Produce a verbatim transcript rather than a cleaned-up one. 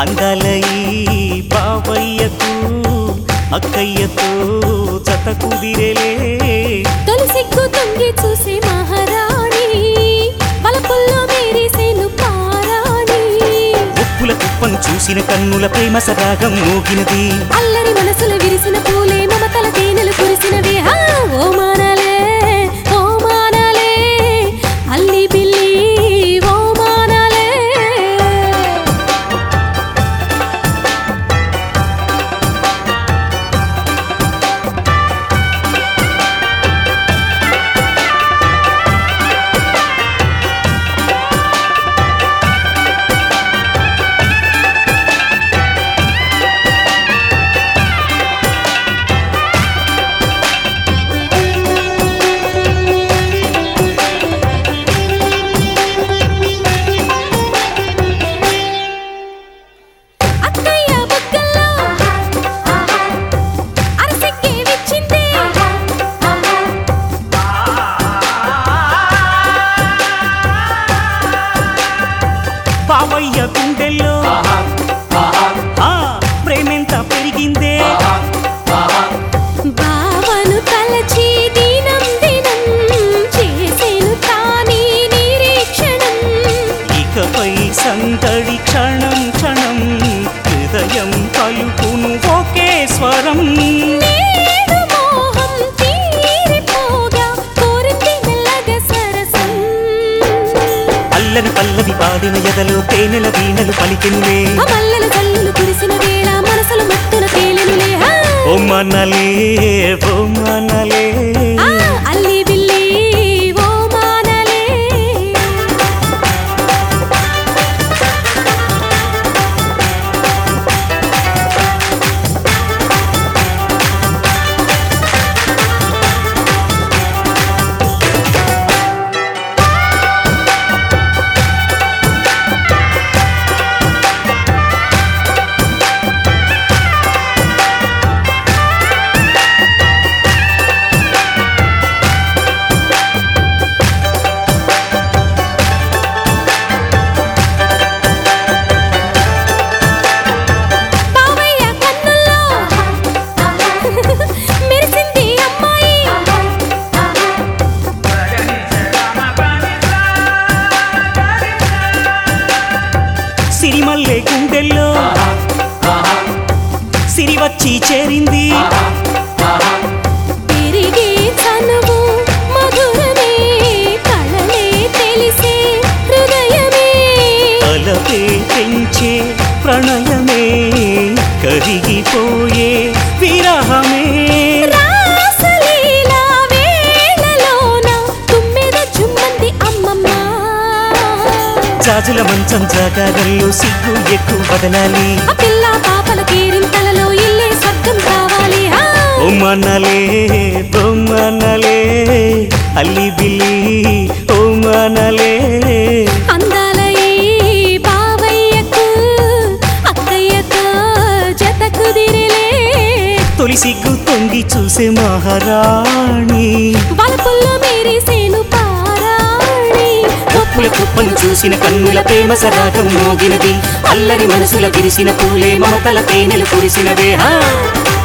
అందాల ఈ బావయ్యకు అక్కయ్యతో జత కుదిరేలే తొలి సిగ్గు తొంగి చూసే మహారాణి పలపుల్లో మేరేసేను పారాణి ఉప్పుల కుప్పను చూసిన కన్నుల ప్రేమ సరాగం మోగినది అల్లరి మనసుల విరిసిన పూలే మమతల తేనెలు కురిసినవి హా ఓ మానాలే ఓ మానాలే అల్లి బిల్లి ఓ మానాలే అక్కయ్య బుగ్గల్లో అరసెక్కే విచ్చింది బావయ్య గుండెల్లో ఆ ప్రేమెంత పెరిగిందే బావను తలచి దినం దినం చేసేను తానీ నిరీక్షణం ఇకపై సందడి క్షణం క్షణం హృదయం పలుకును ఒకే స్వరం నేడు మోహం తీరిపోగా కోరింది మెల్లగా సరసం అల్లని పల్లవి పాడిన ఎదలో తేనెల వీణలు పలికెనులే ఆ మల్లెల జల్లులు కురిసిన వేళ మనసులు మత్తున తేలెనులే హా ఓ మనలే ఓ మనలే ఆ అల్లి బిల్లి ఓ మానలే బావయ్య కన్నుల్లో మెరిసింది అమ్మాయి సిరిమల్లె గుండెల్లో సిరి వచ్చి చేరింది పెరిగే చనువు మధురమే కళలే తెలిసే హృదయమే అలపే పెంచే ప్రణయమే కరిగిపోయే విరహమే రాసలీలా వేళలోన తుమ్మెద జుమ్మంది అమ్మమ్మ జాజుల మంచం జాగారంలో సిగ్గు ఎక్కువ వదలాలి ఆ పిల్ల పాపల కేరింతలలో ఇల్లే స్వర్గం కావాలి హా ఓ మనలే ఓ మనలే అల్లి బిల్లి ఓ మనలే అందాల ఈ బావయ్యకు అక్కయ్యతో జత కుదిరిలే తొలి సిగ్గు తొంగి చూసే మహారాణి వలపుల్లో మేరేసేను పారాణి ఉప్పుల కుప్పను చూసిన కన్నుల ప్రేమ సరాగం మోగినది అల్లరి మనసుల విరిసిన పూలే మమతల తేనెలు కురిసినవే హా